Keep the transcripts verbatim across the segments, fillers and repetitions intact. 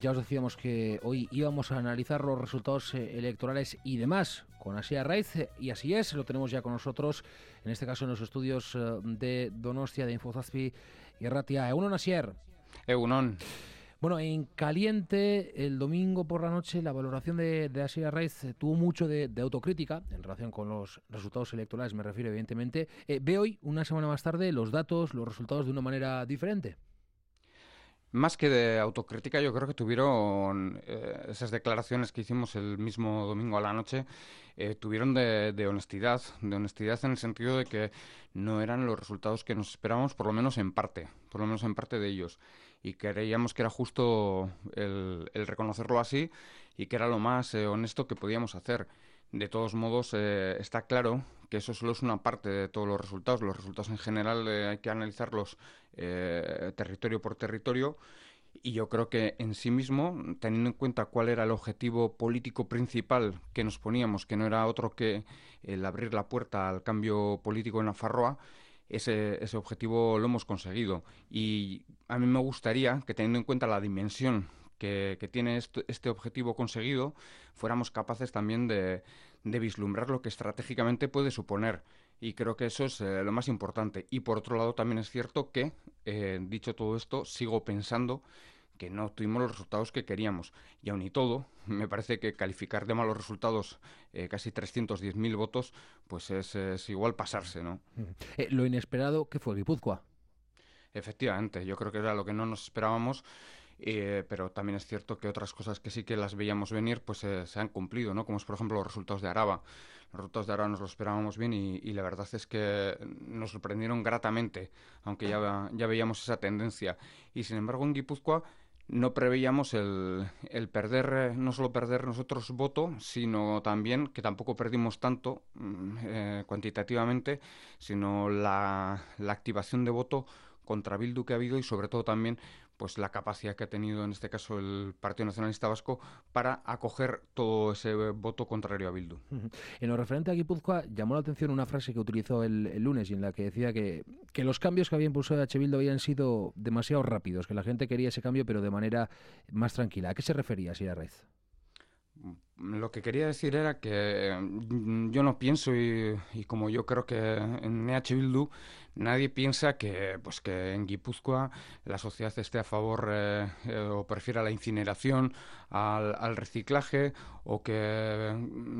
Ya os decíamos que hoy íbamos a analizar los resultados eh, electorales y demás con Asier Arraiz, eh, y así es, lo tenemos ya con nosotros, en este caso en los estudios eh, de Donostia, de Infozazpi y Ratia. Egunon, Asier. Egunon. Bueno, en caliente, el domingo por la noche, la valoración de, de Asier Arraiz eh, tuvo mucho de, de autocrítica en relación con los resultados electorales, me refiero evidentemente. Eh, ve hoy, una semana más tarde, los datos, los resultados de una manera diferente. Más que de autocrítica, yo creo que tuvieron eh, esas declaraciones que hicimos el mismo domingo a la noche, eh, tuvieron de, de honestidad, de honestidad en el sentido de que no eran los resultados que nos esperábamos, por lo menos en parte, por lo menos en parte de ellos, y creíamos que era justo el, el reconocerlo así y que era lo más eh, honesto que podíamos hacer. De todos modos, eh, está claro que eso solo es una parte de todos los resultados. Los resultados en general eh, hay que analizarlos eh, territorio por territorio, y yo creo que en sí mismo, teniendo en cuenta cuál era el objetivo político principal que nos poníamos, que no era otro que el abrir la puerta al cambio político en Nafarroa, ese, ese objetivo lo hemos conseguido. Y a mí me gustaría que, teniendo en cuenta la dimensión que, que tiene esto, este objetivo conseguido, fuéramos capaces también de, de vislumbrar lo que estratégicamente puede suponer. Y creo que eso es eh, lo más importante. Y por otro lado, también es cierto que, eh, dicho todo esto, sigo pensando que no obtuvimos los resultados que queríamos. Y aun y todo, me parece que calificar de malos resultados eh, casi trescientos diez mil votos, pues es, es igual pasarse, ¿no? Eh, lo inesperado que fue Guipúzcoa. Efectivamente, yo creo que era lo que no nos esperábamos. Eh, pero también es cierto que otras cosas que sí que las veíamos venir, pues eh, se han cumplido, ¿no? Como es, por ejemplo, los resultados de Araba. Los resultados de Araba nos los esperábamos bien y, y la verdad es que nos sorprendieron gratamente, aunque ya, ya veíamos esa tendencia. Y sin embargo, en Guipúzcoa no preveíamos el, el perder, eh, no solo perder nosotros voto, sino también que tampoco perdimos tanto mm, eh, cuantitativamente, sino la, la activación de voto contra Bildu que ha habido, y sobre todo también pues la capacidad que ha tenido en este caso el Partido Nacionalista Vasco para acoger todo ese voto contrario a Bildu. En lo referente a Guipúzcoa, llamó la atención una frase que utilizó el, el lunes y en la que decía que, que los cambios que había impulsado H. Bildu habían sido demasiado rápidos, que la gente quería ese cambio pero de manera más tranquila. ¿A qué se refería, Asier Arraiz? Lo que quería decir era que yo no pienso, y, y como yo creo que en E H Bildu nadie piensa que pues que en Guipúzcoa la sociedad esté a favor eh, eh, o prefiera la incineración al, al reciclaje, o que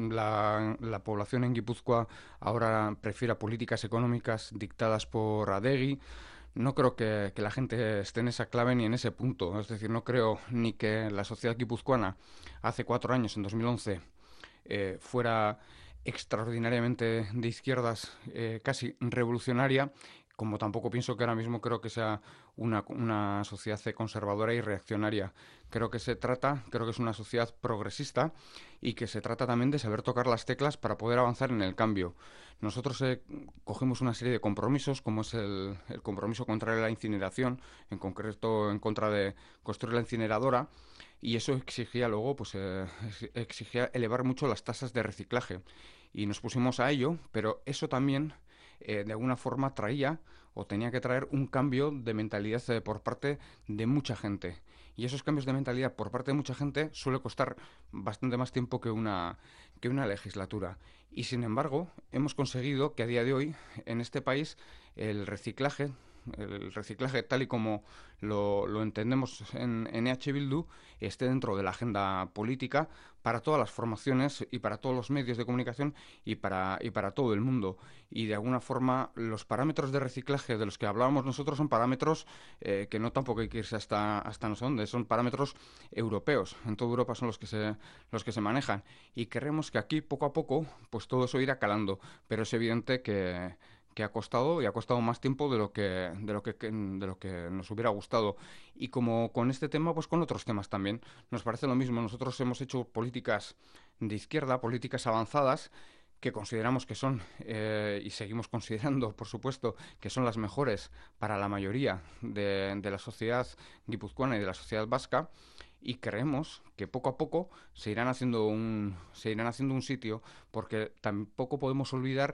la, la población en Guipúzcoa ahora prefiera políticas económicas dictadas por Adegi. No creo que, que la gente esté en esa clave ni en ese punto. Es decir, no creo ni que la sociedad guipuzcoana hace cuatro años, en dos mil once, eh, fuera extraordinariamente de izquierdas, eh, casi revolucionaria, como tampoco pienso que ahora mismo creo que sea una, una sociedad conservadora y reaccionaria. Creo que se trata, creo que es una sociedad progresista, y que se trata también de saber tocar las teclas para poder avanzar en el cambio. Nosotros eh, cogimos una serie de compromisos, como es el, el compromiso contra la incineración, en concreto en contra de construir la incineradora, y eso exigía luego, pues eh, exigía elevar mucho las tasas de reciclaje. Y nos pusimos a ello, pero eso también eh, de alguna forma traía o tenía que traer un cambio de mentalidad eh, por parte de mucha gente. Y esos cambios de mentalidad por parte de mucha gente suele costar bastante más tiempo que una, que una legislatura. Y sin embargo, hemos conseguido que a día de hoy en este país el reciclaje, el reciclaje tal y como lo, lo entendemos en, en E H Bildu, esté dentro de la agenda política para todas las formaciones y para todos los medios de comunicación y para, y para todo el mundo. Y de alguna forma los parámetros de reciclaje de los que hablábamos nosotros son parámetros eh, que no tampoco hay que irse hasta, hasta no sé dónde, son parámetros europeos. En toda Europa son los que se, los que se manejan. Y queremos que aquí poco a poco pues todo eso irá calando. Pero es evidente que que ha costado y ha costado más tiempo de lo que de lo que de lo que nos hubiera gustado. Y como con este tema, pues con otros temas también nos parece lo mismo. Nosotros hemos hecho políticas de izquierda, políticas avanzadas, que consideramos que son, eh, y seguimos considerando, por supuesto, que son las mejores para la mayoría de, de la sociedad guipuzcoana y de la sociedad vasca, y creemos que poco a poco se irán haciendo un, se irán haciendo un sitio, porque tampoco podemos olvidar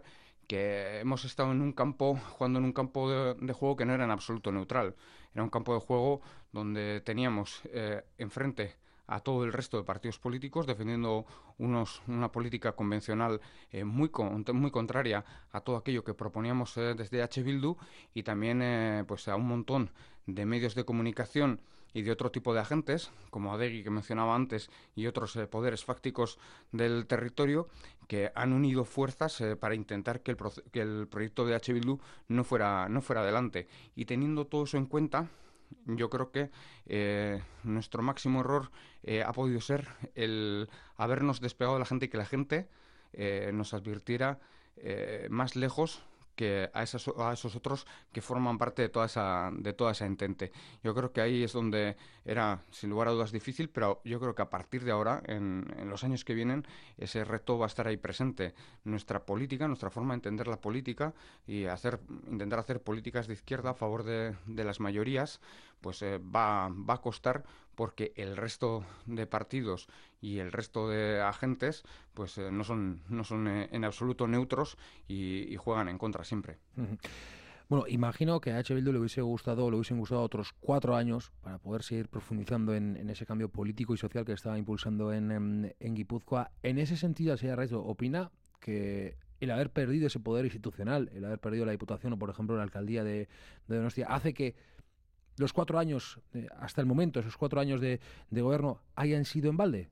que hemos estado en un campo, jugando en un campo de, de juego que no era en absoluto neutral. Era un campo de juego donde teníamos eh, enfrente a todo el resto de partidos políticos defendiendo unos, una política convencional eh, muy, con, muy contraria a todo aquello que proponíamos eh, desde H. Bildu, y también eh, pues a un montón de medios de comunicación y de otro tipo de agentes, como Adegi, que mencionaba antes, y otros eh, poderes fácticos del territorio, que han unido fuerzas eh, para intentar que el, que el proyecto de H. Bildu no fuera, no fuera adelante. Y teniendo todo eso en cuenta, yo creo que eh, nuestro máximo error eh, ha podido ser el habernos despegado de la gente y que la gente eh, nos advirtiera eh, más lejos que a, esas, a esos otros que forman parte de toda esa de toda esa entente. Yo creo que ahí es donde era, sin lugar a dudas, difícil, pero yo creo que a partir de ahora, en, en los años que vienen, ese reto va a estar ahí presente. Nuestra política, nuestra forma de entender la política y hacer, intentar hacer políticas de izquierda a favor de, de las mayorías, pues eh, va, va a costar, porque el resto de partidos y el resto de agentes pues eh, no son, no son eh, en absoluto neutros y, y juegan en contra siempre. Uh-huh. Bueno, imagino que a H. Bildu le hubiese gustado, le hubiesen gustado otros cuatro años para poder seguir profundizando en, en ese cambio político y social que estaba impulsando en, en, en Guipúzcoa. En ese sentido, Asier Arraiz opina que el haber perdido ese poder institucional, el haber perdido la Diputación o, por ejemplo, la alcaldía de, de Donostia, hace que los cuatro años, eh, hasta el momento, esos cuatro años de, de gobierno, hayan sido en balde.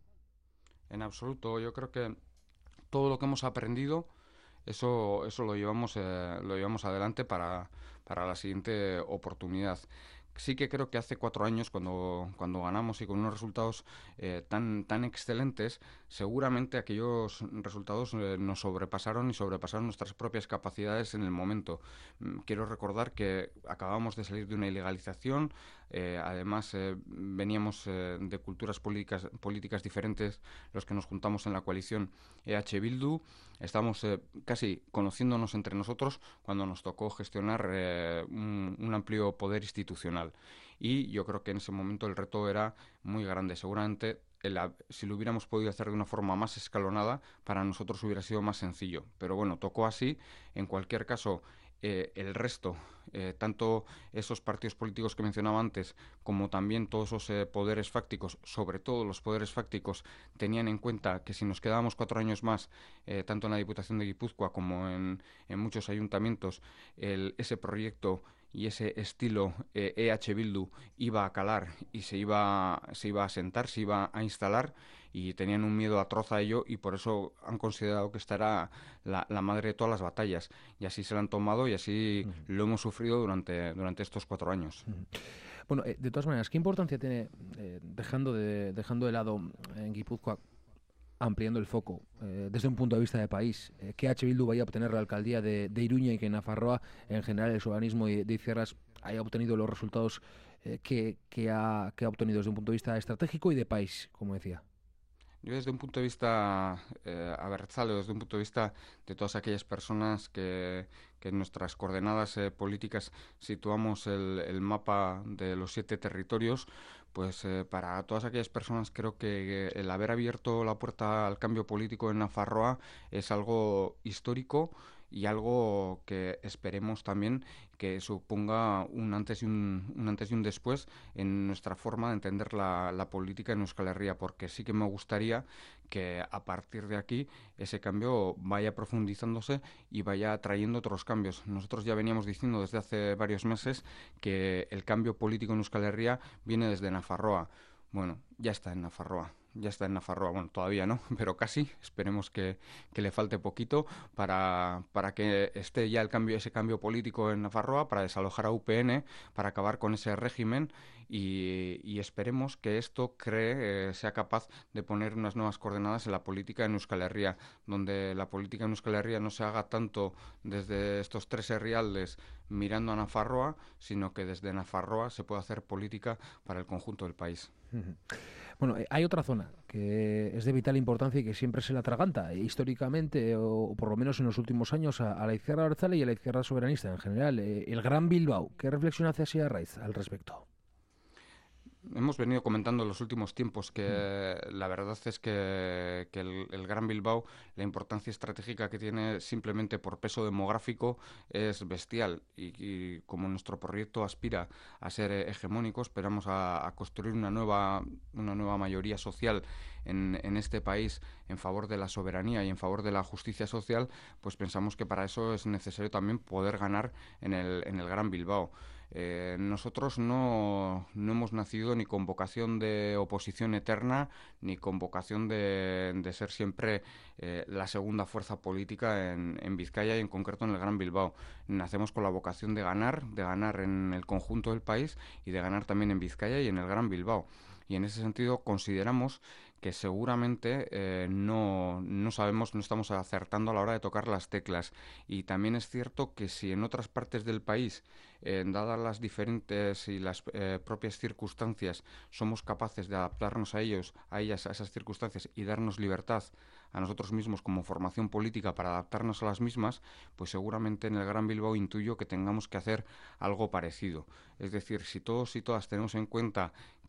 En absoluto. Yo creo que todo lo que hemos aprendido, eso, eso lo llevamos, eh, lo llevamos adelante para, para la siguiente oportunidad. Sí que creo que hace cuatro años, cuando, cuando ganamos y con unos resultados eh, tan, tan excelentes, seguramente aquellos resultados eh, nos sobrepasaron y sobrepasaron nuestras propias capacidades en el momento. Mm, quiero recordar que acabamos de salir de una ilegalización, eh, además eh, veníamos eh, de culturas políticas, políticas diferentes los que nos juntamos en la coalición E H Bildu. Estamos eh, casi conociéndonos entre nosotros cuando nos tocó gestionar eh, un, un amplio poder institucional. Y yo creo que en ese momento el reto era muy grande. Seguramente el, si lo hubiéramos podido hacer de una forma más escalonada, para nosotros hubiera sido más sencillo. Pero bueno, tocó así. En cualquier caso, eh, el resto, eh, tanto esos partidos políticos que mencionaba antes, como también todos esos eh, poderes fácticos, sobre todo los poderes fácticos, tenían en cuenta que si nos quedábamos cuatro años más, eh, tanto en la Diputación de Guipúzcoa como en, en muchos ayuntamientos, el, ese proyecto y ese estilo eh, E H Bildu iba a calar y se iba, se iba a sentar, se iba a instalar, y tenían un miedo atroz a ello, y por eso han considerado que esta era la, la madre de todas las batallas, y así se la han tomado y así uh-huh. lo hemos sufrido durante, durante estos cuatro años. Uh-huh. Bueno, eh, de todas maneras, ¿qué importancia tiene, eh, dejando, de, dejando de lado en Guipúzcoa, ampliando el foco, eh, desde un punto de vista de país, eh, que H. Bildu vaya a obtener la alcaldía de, de Iruña y que en Nafarroa, en general, el organismo de, de izquierdas haya obtenido los resultados eh, que, que, ha, que ha obtenido desde un punto de vista estratégico y de país, como decía? Yo desde un punto de vista eh, abertzale, desde un punto de vista de todas aquellas personas que, que en nuestras coordenadas eh, políticas situamos el, el mapa de los siete territorios, pues eh, para todas aquellas personas creo que el haber abierto la puerta al cambio político en Nafarroa es algo histórico y algo que esperemos también que suponga un antes y un, un antes y un después en nuestra forma de entender la, la política en Euskal Herria, porque sí que me gustaría que a partir de aquí ese cambio vaya profundizándose y vaya trayendo otros cambios. Nosotros ya veníamos diciendo desde hace varios meses que el cambio político en Euskal Herria viene desde Nafarroa. Bueno, ya está en Nafarroa. Ya está en Nafarroa, bueno, todavía no, pero casi, esperemos que, que le falte poquito para, para que esté ya el cambio, ese cambio político en Nafarroa, para desalojar a U P N, para acabar con ese régimen y, y esperemos que esto cree, eh, sea capaz de poner unas nuevas coordenadas en la política en Euskal Herria, donde la política en Euskal Herria no se haga tanto desde estos tres herrialdes mirando a Nafarroa, sino que desde Nafarroa se pueda hacer política para el conjunto del país. Uh-huh. Bueno, hay otra zona que es de vital importancia y que siempre se la atraganta, históricamente, o por lo menos en los últimos años, a, a la izquierda abertzale y a la izquierda soberanista en general, eh, el Gran Bilbao. ¿Qué reflexión hace Asier Arraiz al respecto? hemos venido comentando en los últimos tiempos que la verdad es que, que el, el Gran Bilbao, la importancia estratégica que tiene simplemente por peso demográfico es bestial y, y como nuestro proyecto aspira a ser eh, hegemónico, esperamos a, a construir una nueva, una nueva mayoría social en, en este país en favor de la soberanía y en favor de la justicia social, pues pensamos que para eso es necesario también poder ganar en el, en el Gran Bilbao. Eh, nosotros no, no hemos nacido ni con vocación de oposición eterna, ni con vocación de, de ser siempre eh, la segunda fuerza política en, en Vizcaya y en concreto en el Gran Bilbao. Nacemos con la vocación de ganar, de ganar en el conjunto del país y de ganar también en Vizcaya y en el Gran Bilbao. Y en ese sentido consideramos que seguramente eh, no, no sabemos, no estamos acertando a la hora de tocar las teclas. Y también es cierto que si en otras partes del país, eh, dadas las diferentes y las eh, propias circunstancias, somos capaces de adaptarnos a ellos, a ellas, a esas circunstancias y darnos libertad a nosotros mismos como formación política para adaptarnos a las mismas, pues seguramente en el Gran Bilbao intuyo que tengamos que hacer algo parecido. Es decir, si todos y todas tenemos en cuenta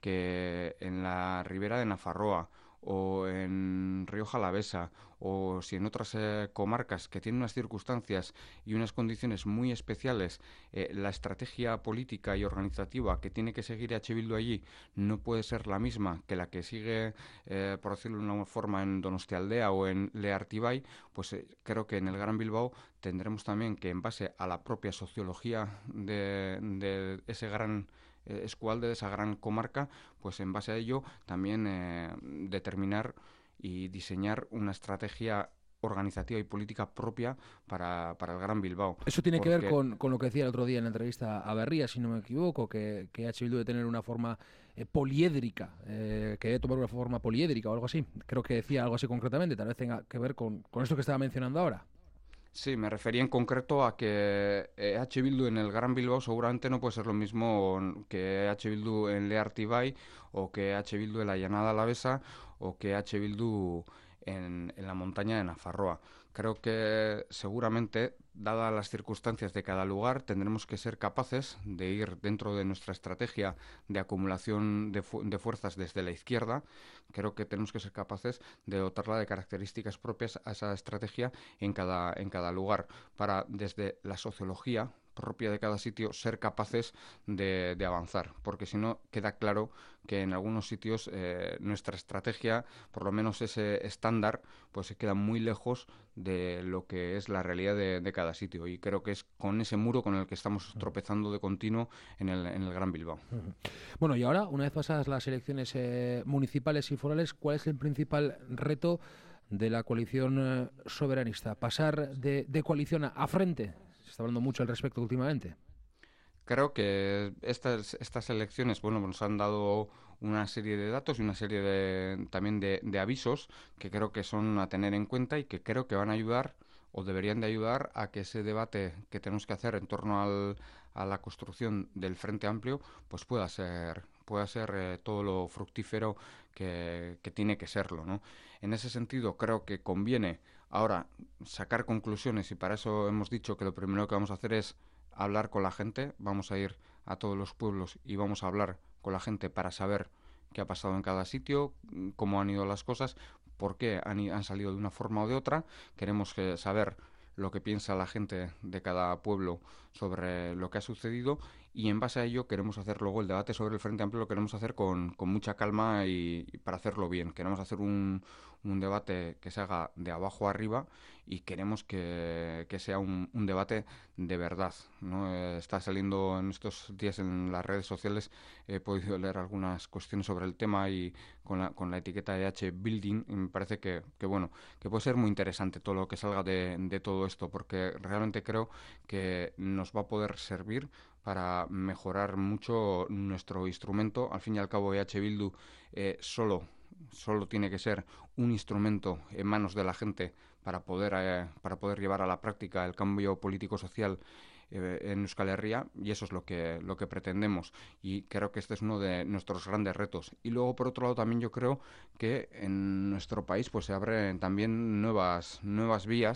que en la ribera de Nafarroa o en Rioja Alavesa o si en otras eh, comarcas que tienen unas circunstancias y unas condiciones muy especiales, eh, la estrategia política y organizativa que tiene que seguir H. Bildu allí no puede ser la misma que la que sigue, eh, por decirlo de una forma, en Donostialdea o en Leartibay, pues eh, creo que en el Gran Bilbao tendremos también que, en base a la propia sociología de, de ese gran eh, escualde, de esa gran comarca, pues en base a ello también eh, determinar y diseñar una estrategia organizativa y política propia para, para el Gran Bilbao. Eso tiene que ver Porque con, con lo que decía el otro día en la entrevista a Berría, si no me equivoco, que, que H. Bildu debe tener una forma eh, poliédrica, eh, que debe tomar una forma poliédrica o algo así. Creo que decía algo así concretamente, tal vez tenga que ver con, con esto que estaba mencionando ahora. sí, me refería en concreto a que eh, H. Bildu en el Gran Bilbao seguramente no puede ser lo mismo que H. Bildu en Leartibay o que H. Bildu en la Llanada Alavesa o que H. Bildu en, en la montaña de Nafarroa. Creo que seguramente, dadas las circunstancias de cada lugar, tendremos que ser capaces de ir dentro de nuestra estrategia de acumulación de, fu de fuerzas desde la izquierda. Creo que tenemos que ser capaces de dotarla de características propias a esa estrategia en cada, en cada lugar, para desde la sociología propia de cada sitio ser capaces de, de avanzar, porque si no queda claro que en algunos sitios eh, nuestra estrategia, por lo menos ese estándar, pues se queda muy lejos de lo que es la realidad de, de cada sitio, y creo que es con ese muro con el que estamos tropezando de continuo en el, en el Gran Bilbao. Bueno, y ahora, una vez pasadas las elecciones eh, municipales y forales, ¿cuál es el principal reto de la coalición eh, soberanista? ¿Pasar de, de coalición a, a frente? Se está hablando mucho al respecto últimamente. Creo que estas, estas elecciones, bueno, nos han dado una serie de datos y una serie de, también de, de avisos que creo que son a tener en cuenta y que creo que van a ayudar o deberían de ayudar a que ese debate que tenemos que hacer en torno al, a la construcción del Frente Amplio pues pueda ser, pueda ser eh, todo lo fructífero que, que tiene que serlo, ¿no? En ese sentido creo que conviene ahora sacar conclusiones, y para eso hemos dicho que lo primero que vamos a hacer es hablar con la gente. Vamos a ir a todos los pueblos y vamos a hablar con la gente para saber qué ha pasado en cada sitio, cómo han ido las cosas, por qué han, han salido de una forma o de otra. Queremos que, saber lo que piensa la gente de cada pueblo sobre lo que ha sucedido, y en base a ello queremos hacer luego el debate sobre el Frente Amplio. Lo queremos hacer con, con mucha calma y, y para hacerlo bien. Queremos hacer un, un debate que se haga de abajo a arriba, y queremos que, que sea un, un debate de verdad, ¿no? Eh, está saliendo en estos días en las redes sociales, he podido leer algunas cuestiones sobre el tema, y con la, con la etiqueta de H Building, y me parece que, que bueno, que puede ser muy interesante todo lo que salga de, de todo esto, porque realmente creo que nos va a poder servir para mejorar mucho nuestro instrumento. Al fin y al cabo, E H Bildu eh, solo, solo tiene que ser un instrumento en manos de la gente para poder, eh, para poder llevar a la práctica el cambio político-social eh, en Euskal Herria, y eso es lo que, lo que pretendemos, y creo que este es uno de nuestros grandes retos. Y luego, por otro lado, también yo creo que en nuestro país pues se abren también nuevas, nuevas vías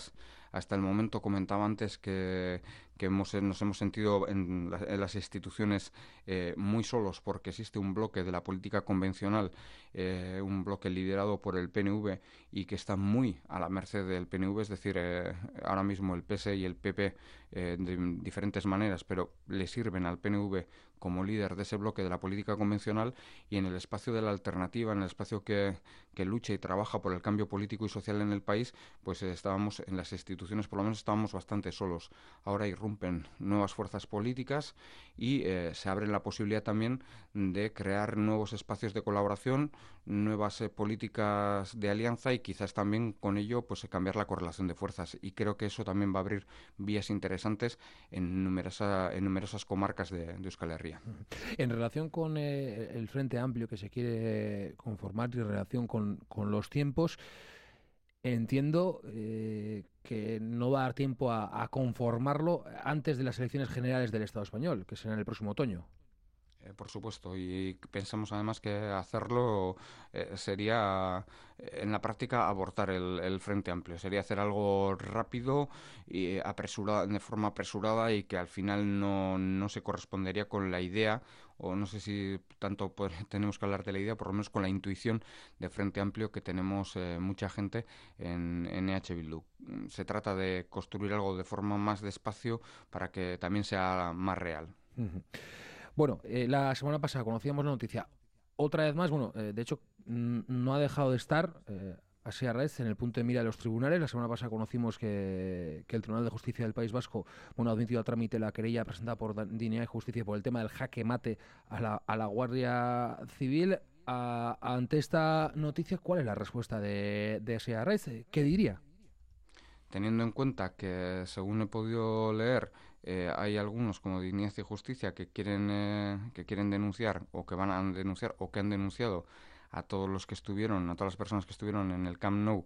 hasta el momento comentaba antes que, que hemos, nos hemos sentido en, la, en las instituciones eh, muy solos porque existe un bloque de la política convencional, eh, un bloque liderado por el P N V y que está muy a la merced del P N V, es decir, eh, ahora mismo el P S E y el P P eh, de diferentes maneras, pero le sirven al P N V como líder de ese bloque de la política convencional, y en el espacio de la alternativa, en el espacio que, que lucha y trabaja por el cambio político y social en el país, pues eh, estábamos en las instituciones, por lo menos estábamos bastante solos. Ahora irrumpen nuevas fuerzas políticas y eh, se abre la posibilidad también de crear nuevos espacios de colaboración, nuevas eh, políticas de alianza y quizás también con ello pues cambiar la correlación de fuerzas, y creo que eso también va a abrir vías interesantes en, numerosa, en numerosas comarcas de, de Euskal Herria. En relación con eh, el Frente Amplio que se quiere conformar y en relación con, con los tiempos, entiendo eh, que no va a dar tiempo a, a conformarlo antes de las elecciones generales del Estado español, que serán el próximo otoño. Eh, por supuesto, y pensamos además que hacerlo eh, sería, eh, en la práctica, abortar el, el Frente Amplio. Sería hacer algo rápido y apresurada, de forma apresurada, y que al final no, no se correspondería con la idea, o no sé si tanto pues, tenemos que hablar de la idea, por lo menos con la intuición de Frente Amplio que tenemos eh, mucha gente en, en E H Bildu. Se trata de construir algo de forma más despacio para que también sea más real. Uh-huh. Bueno, eh, la semana pasada conocíamos la noticia, otra vez más, bueno, eh, de hecho n- no ha dejado de estar eh, Asier Arraiz en el punto de mira de los tribunales. La semana pasada conocimos que, que el Tribunal de Justicia del País Vasco, bueno, ha admitido a trámite la querella presentada por Dignidad y Justicia por el tema del jaque mate a la, a la Guardia Civil. A, ante esta noticia, ¿cuál es la respuesta de, de Asier Arraiz? ¿Qué diría? Teniendo en cuenta que, según he podido leer, eh, hay algunos como Dignidad y Justicia que quieren eh, que quieren denunciar, o que van a denunciar, o que han denunciado a todos los que estuvieron, a todas las personas que estuvieron en el Camp Nou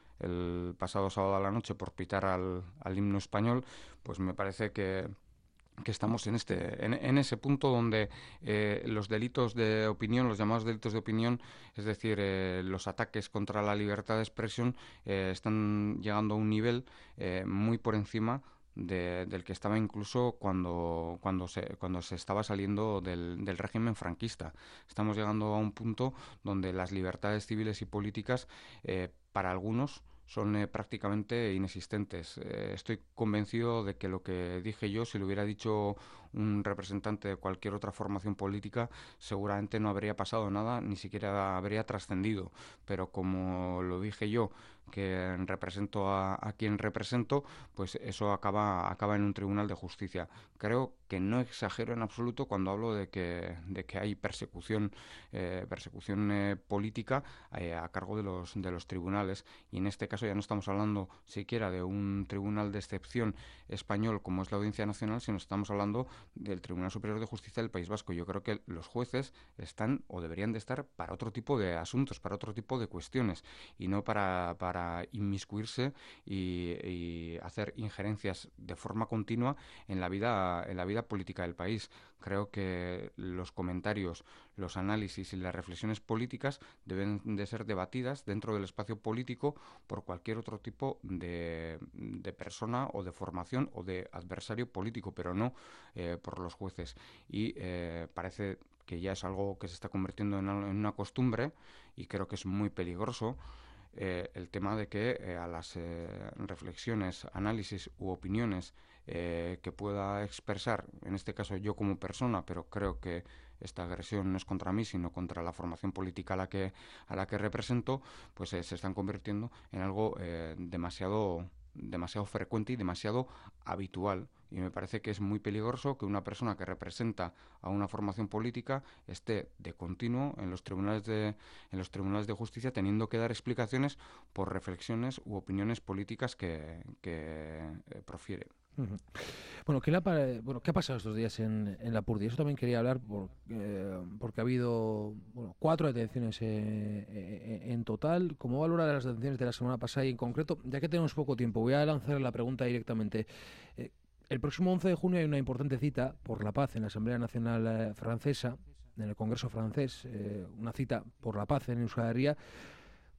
el pasado sábado a la noche por pitar al, al himno español, pues me parece que que estamos en este en, en ese punto donde eh, los delitos de opinión, los llamados delitos de opinión, es decir, eh, los ataques contra la libertad de expresión, eh, están llegando a un nivel eh, muy por encima de, del que estaba incluso cuando cuando se cuando se estaba saliendo del, del régimen franquista. Estamos llegando a un punto donde las libertades civiles y políticas, eh, para algunos, son eh, prácticamente inexistentes. Eh, estoy convencido de que lo que dije yo, si lo hubiera dicho un representante de cualquier otra formación política, seguramente no habría pasado nada, ni siquiera habría trascendido. Pero como lo dije yo, que represento a, a quien represento, pues eso acaba, acaba en un tribunal de justicia. Creo que no exagero en absoluto cuando hablo de que, de que hay persecución, eh, persecución eh, política eh, a cargo de los, de los tribunales, y en este caso ya no estamos hablando siquiera de un tribunal de excepción español como es la Audiencia Nacional, sino estamos hablando del Tribunal Superior de Justicia del País Vasco. Yo creo que los jueces están o deberían de estar para otro tipo de asuntos, para otro tipo de cuestiones, y no para, para inmiscuirse y, y hacer injerencias de forma continua en la vida, en la vida política del país. Creo que los comentarios, los análisis y las reflexiones políticas deben de ser debatidas dentro del espacio político por cualquier otro tipo de, de persona o de formación o de adversario político, pero no eh, por los jueces. Y eh, parece que ya es algo que se está convirtiendo en, en una costumbre, y creo que es muy peligroso. Eh, el tema de que eh, a las eh, reflexiones, análisis u opiniones eh, que pueda expresar, en este caso yo como persona, pero creo que esta agresión no es contra mí, sino contra la formación política a la que, a la que represento, pues eh, se están convirtiendo en algo eh, demasiado, demasiado frecuente y demasiado habitual. Y me parece que es muy peligroso que una persona que representa a una formación política esté de continuo en los tribunales de, en los tribunales de justicia, teniendo que dar explicaciones por reflexiones u opiniones políticas que, que eh, profiere. Uh-huh. Bueno, ¿qué, la, bueno, ¿qué ha pasado estos días en, en Lapurdi? Eso también quería hablar por, eh, porque ha habido bueno, cuatro detenciones eh, eh, en total. ¿Cómo valora las detenciones de la semana pasada y en concreto? Ya que tenemos poco tiempo, voy a lanzar la pregunta directamente. Eh, el próximo once de junio hay una importante cita por la paz en la Asamblea Nacional eh, Francesa, en el Congreso francés, eh, una cita por la paz en Euskal Herria.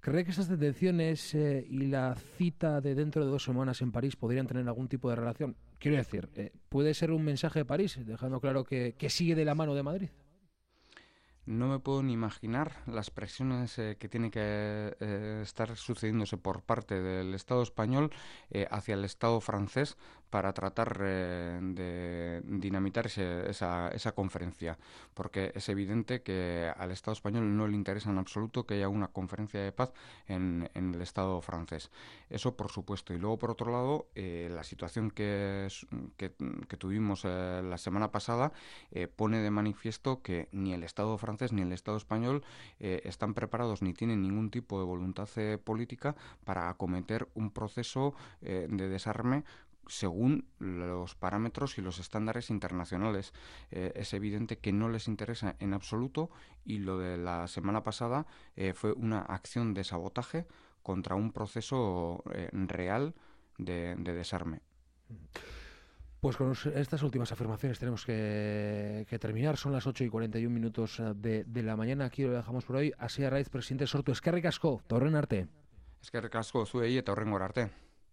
¿Cree que esas detenciones eh, y la cita de dentro de dos semanas en París podrían tener algún tipo de relación? Quiero decir, eh, ¿puede ser un mensaje de París, dejando claro que, que sigue de la mano de Madrid? No me puedo ni imaginar las presiones eh, que tiene que eh, estar sucediéndose por parte del Estado español eh, hacia el Estado francés para tratar eh, de dinamitar ese- esa, esa conferencia, porque es evidente que al Estado español no le interesa en absoluto que haya una conferencia de paz en, en el Estado francés. Eso por supuesto. Y luego, por otro lado, eh, la situación que, es- que, que tuvimos eh, la semana pasada eh, pone de manifiesto que ni el Estado francés ni el Estado español eh, están preparados ni tienen ningún tipo de voluntad eh, política para acometer un proceso eh, de desarme según los parámetros y los estándares internacionales. Eh, es evidente que no les interesa en absoluto, y lo de la semana pasada eh, fue una acción de sabotaje contra un proceso eh, real de, de desarme. Pues con estas últimas afirmaciones tenemos que, que terminar. Son las ocho y cuarenta y un minutos eh, de, de la mañana. Aquí lo dejamos por hoy. Asier Arraiz, presidente Sortu. Eskerrik asko, Torren arte. Eskerrik asko zuei eta horrengora arte.